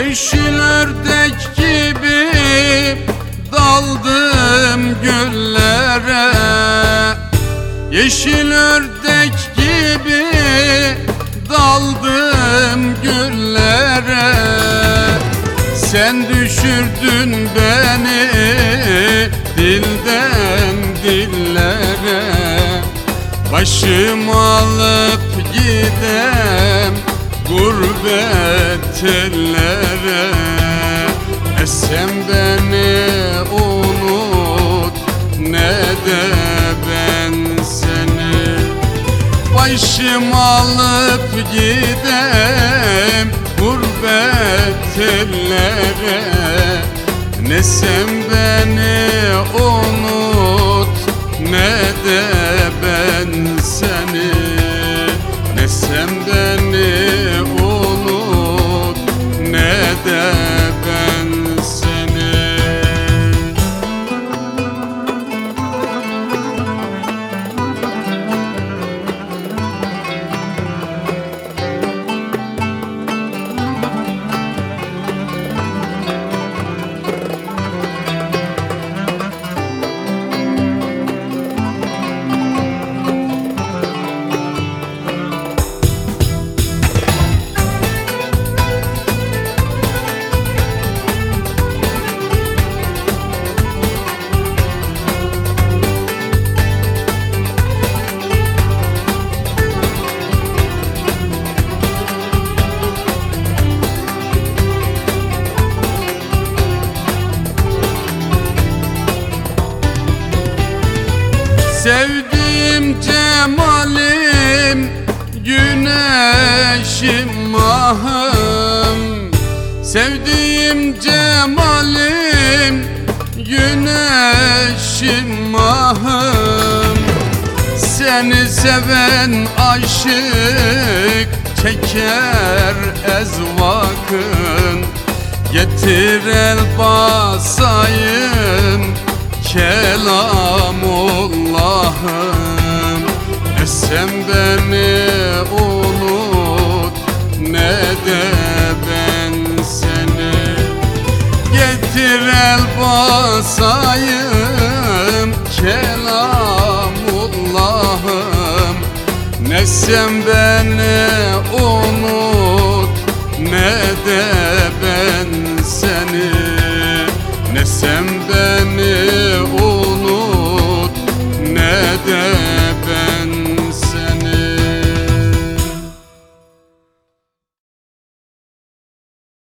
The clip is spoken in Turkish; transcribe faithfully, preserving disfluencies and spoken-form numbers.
Yeşil ördek gibi daldım güllere, yeşil ördek gibi daldım güllere. Sen düşürdün beni dilden dillere, başımı alıp gidem gurbet ellere. E sen beni unut, ne de ben seni. Başımı alıp gidem gurbet ellere. Ne sen beni unut, ne de ben seni. Ne sen beni unut, ne de ben seni. Sevdiğim cemalim, güneşim mahım. Sevdiğim cemalim, güneşim mahım. Seni seven aşık çeker ezvakın. Getir el basayım Kelamullah'ım. E sen beni unut, ne de ben seni. Getir el basayım Kelamullah'ım. Ne sen beni unut, ne de ben seni. Ne sen beni